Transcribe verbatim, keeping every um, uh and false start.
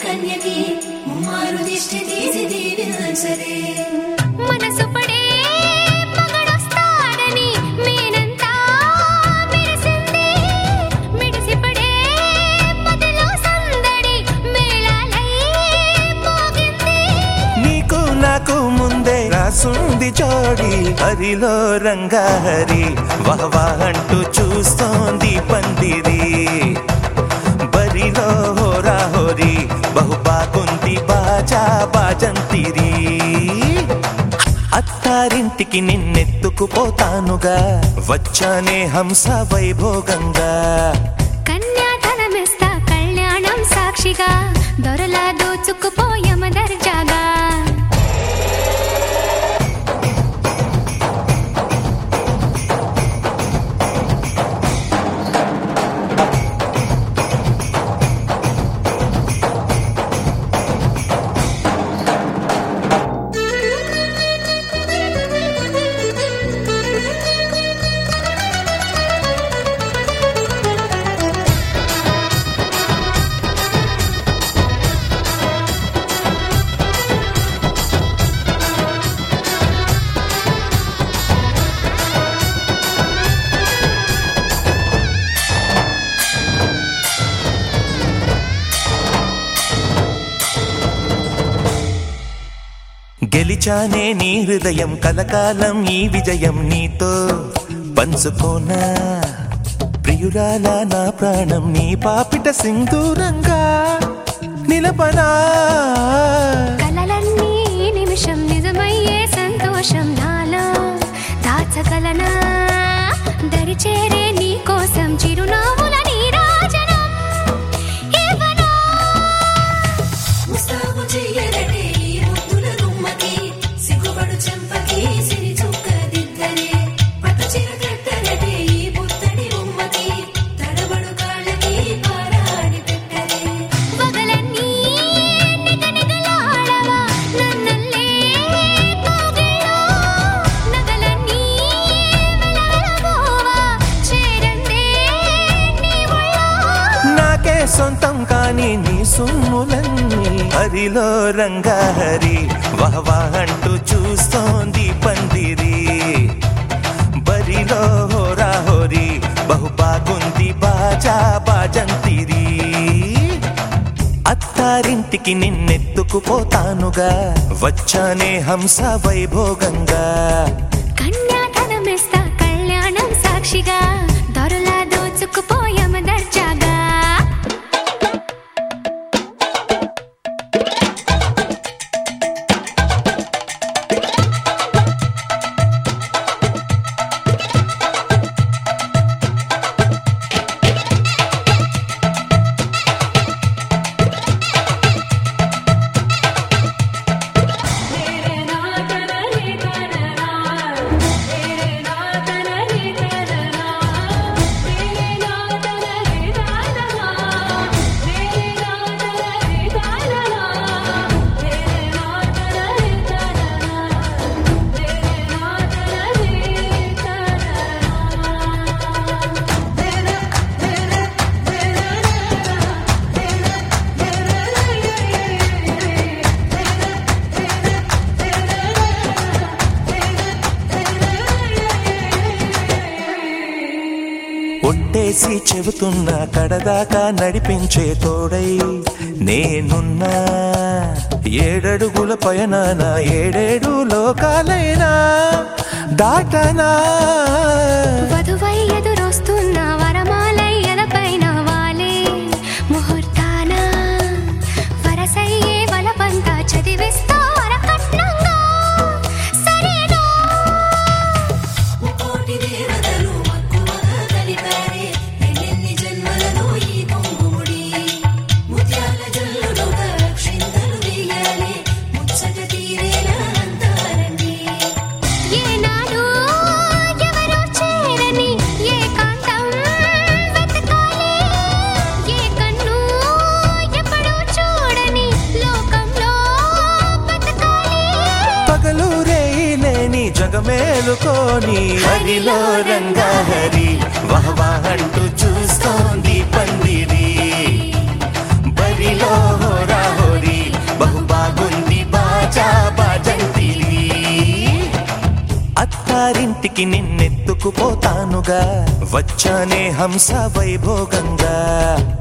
కన్యకి ముమ్మారు దిష్టి తీసి దీవించరే మనసు పడే మగడొస్తాడని మేనంతా మెరిసింది మిడిసి పడే పదిలో సందడి మేళాలై మోగింది నీకు నాకు ముందే రాసుంది జోడి హరిలో రంగాహరి వహవా అంటూ చూస్తోంది పందిరి బరిలో హోరా హోరి బహు బాగుంది బాజా బాజంతిరి అత్తారింటికి నిన్నెత్తుకుపోతానుగా వచ్చానే హంస వైభోగంగా కన్యాధనమిస్తా కళ్యాణం సాక్షిగా దొరలా దోచుకుపోయమ దర్జాగా గెలిచానే నీ హృదయం కలకాలం ఈ విజయం నీతో పంచుకోనా ప్రియురాలా నా ప్రాణం నీ పాపిట సింధూరంగా నిలపనా కలలన్నీ నిమిషం నిజమయ్యే సంతోషం నాలో దాచగలనా దరిచేరే నీ కోసం చిరునవ్వుల నీరాజనం ఇవ్వనా ముస్తాబు చెయ్యరటే ఈ ముద్దుల గుమ్మకి సిగ్గుపడు చెంపకి సిరి చుక్క దిద్దరే పట్టు చీర కట్టరటే ఈ బుత్తడి ఉమ్మకి తడబడు కాళ్ళకి పారాడి పెట్టరే పగలన్నీ నిగనిగలాడవా నన్నల్లే కోగిలో నగలన్నీ వెలవెలబోవా చేరందే నీ ఒళ్ళో నాకే సొంతం కాని నీ సుమ్ములన్నీ హరిలో రంగాహరి వహవా అంటూ చూస్తోంది పందిరి బరిలో హోరా హోరి బహు బాగుంది బాజా బాజంతిరి అత్తారింటికి నిన్నెత్తుకుపోతానుగా వచ్చానే హంస వైభోగంగా కన్యాధనమిస్తా కళ్యాణం సాక్షిగా దొరలా దోచుకుపోయమ దర్జాగా ఒట్టేసి చెబుతున్నా కడదాకా నడిపించే తోడై నేనున్నా ఏడడుగుల పయనాన ఏడేడు లోకాలైనా దాటనా వధువై ఎదురొస్తున్న వరమాలై ఎలపైన వాలే ముహూర్తాన వరసయ్యే వలపంతా చదివిస్తా వరకట్నంగా సరేనా ముక్కోటి దేవతలు మక్కువగా కలిపారే ఎన్నెన్ని జన్మలలో ఈ పొంగుముడి ముత్యాల జల్లులుగా క్షింతలు వేయాలి ముచ్చట తీరేలా అంతారండి ఏనాడు ఎవరో చేరని ఏకాంతం వెతకాలి ఏ కన్ను ఎప్పుడూ చూడని లోకంలో బతకాలి పగలు రేయిలేని జగమేలుకోని హరిలో రంగాహరి వహవా అంటూ చూస్తోంది పందిరి బరిలో హోరా నిన్నెత్తుకుపోతానుగా వచ్చానే హంస వైభోగంగా